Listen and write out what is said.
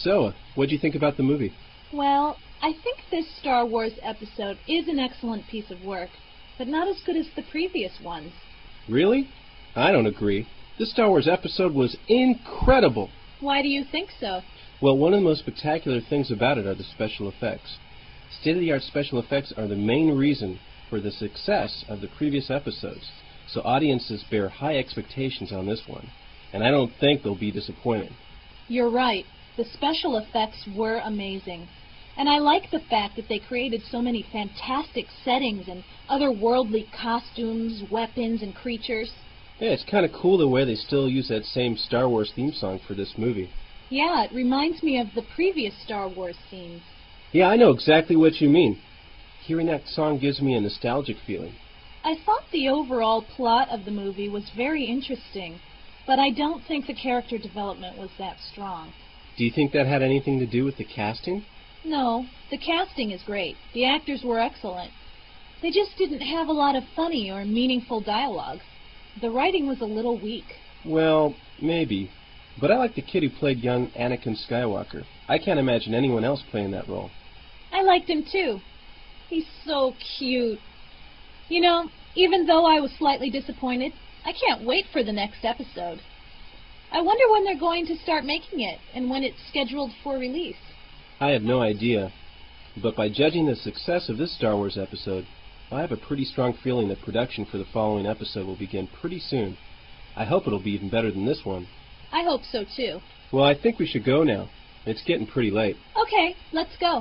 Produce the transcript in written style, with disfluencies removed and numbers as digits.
So, what'd you think about the movie? Well, I think this Star Wars episode is an excellent piece of work, but not as good as the previous ones. Really? I don't agree. This Star Wars episode was incredible. Why do you think so? Well, one of the most spectacular things about it are the special effects. State-of-the-art special effects are the main reason for the success of the previous episodes, so audiences bear high expectations on this one, and I don't think they'll be disappointed. You're right. The special effects were amazing. And I like the fact that they created so many fantastic settings and otherworldly costumes, weapons, and creatures. Yeah, it's kind of cool the way they still use that same Star Wars theme song for this movie. Yeah, it reminds me of the previous Star Wars scenes. Yeah, I know exactly what you mean. Hearing that song gives me a nostalgic feeling. I thought the overall plot of the movie was very interesting, but I don't think the character development was that strong. Do you think that had anything to do with the casting? No, the casting is great. The actors were excellent. They just didn't have a lot of funny or meaningful dialogue. The writing was a little weak. Well, maybe. But I like the kid who played young Anakin Skywalker. I can't imagine anyone else playing that role. I liked him too. He's so cute. You know, even though I was slightly disappointed, I can't wait for the next episode. I wonder when they're going to start making it and when it's scheduled for release. I have no idea. But by judging the success of this Star Wars episode, I have a pretty strong feeling that production for the following episode will begin pretty soon. I hope it'll be even better than this one. I hope so too. Well, I think we should go now. It's getting pretty late. Okay, let's go.